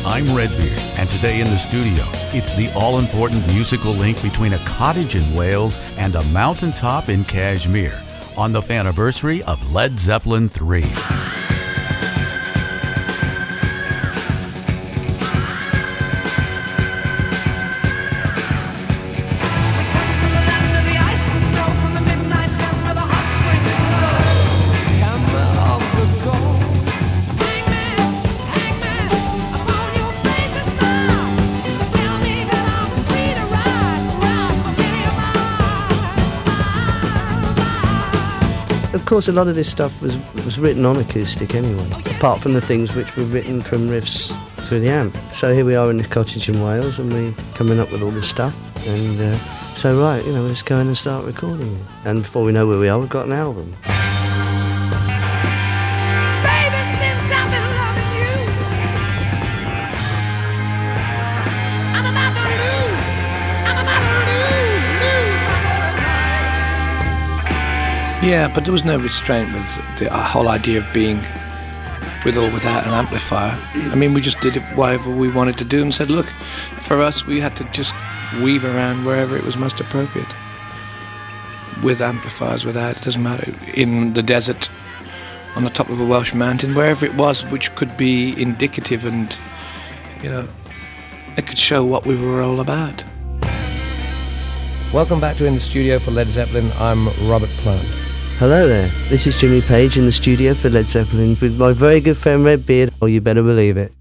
I'm Redbeard, and today in the studio, it's the all-important musical link between a cottage in Wales and a mountaintop in Kashmir on the anniversary of Led Zeppelin III. Of course, a lot of this stuff was written on acoustic anyway, apart from the things which were written from riffs through the amp. So here we are in the cottage in Wales, and we're coming up with all this stuff. And so, right, let's go in and start recording it. And before we know where we are, we've got an album. Yeah, but there was no restraint with the whole idea of being with or without an amplifier. I mean, we just did whatever we wanted to do and said, look, for us, we had to just weave around wherever it was most appropriate. With amplifiers, without, it doesn't matter. In the desert, on the top of a Welsh mountain, wherever it was, which could be indicative and, it could show what we were all about. Welcome back to In the Studio for Led Zeppelin. I'm Robert Plant. Hello there, this is Jimmy Page in the studio for Led Zeppelin with my very good friend Redbeard. Oh, you better believe it.